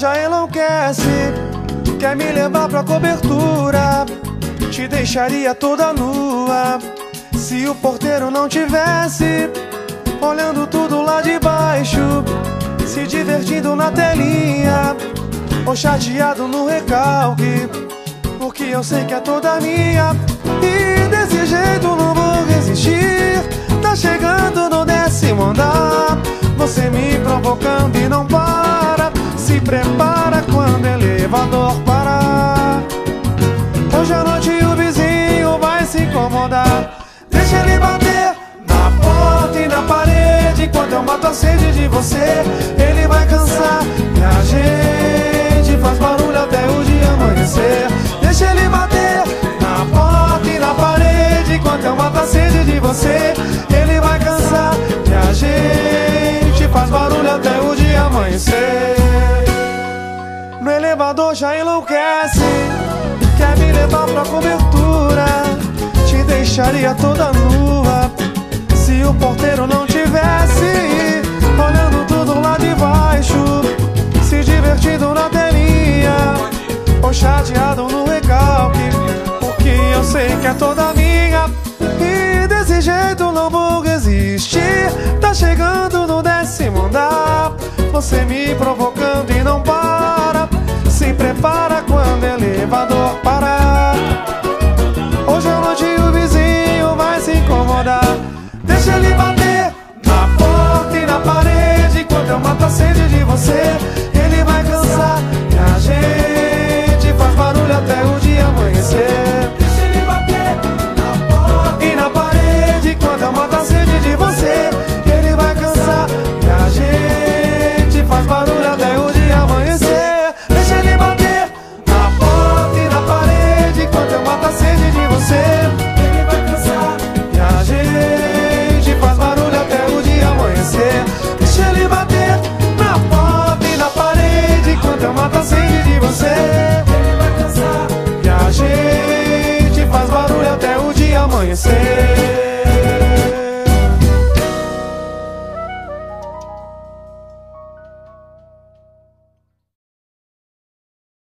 já enlouquece, quer me levar pra cobertura, te deixaria toda nua se o porteiro não tivesse olhando tudo lá de baixo, se divertindo na telinha ou chateado no recalque, porque eu sei que é toda minha. E desse jeito não vou resistir, tá chegando no 10º andar, você me provocando e não para. Se prepara quando o elevador parar. Hoje à noite o vizinho vai se incomodar, deixa ele bater na porta e na parede enquanto eu mato a sede de você. Ele vai cansar e a gente faz barulho até o dia amanhecer. Deixa ele bater na porta e na parede enquanto eu mato a sede de você. Ele vai cansar e a gente faz barulho até o dia amanhecer. No elevador já enlouquece, quer me levar pra cobertura, te deixaria toda nua se o porteiro não tivesse olhando tudo lá de baixo, se divertindo na telinha ou chateado no recalque, porque eu sei que é toda minha. E desse jeito não vou resistir, tá chegando no 10º andar, você me provocando e não para. Se prepara quando o elevador parar. Hoje à noite o vizinho vai se incomodar, deixa ele bater na porta e na parede enquanto eu mato a sede de você. Ele vai cansar e a gente faz barulho até o dia amanhecer. Deixa ele bater na porta e na parede enquanto eu mato a sede de você. Ele vai cansar e a gente faz barulho até o dia amanhecer. Deixa ele bater na porta e na parede enquanto eu mato a sede de você. Ele vai cansar e a gente faz barulho até o dia amanhecer. Deixa ele bater na porta e na parede enquanto eu mato a sede de você. Ele vai cansar e a gente faz barulho até o dia amanhecer.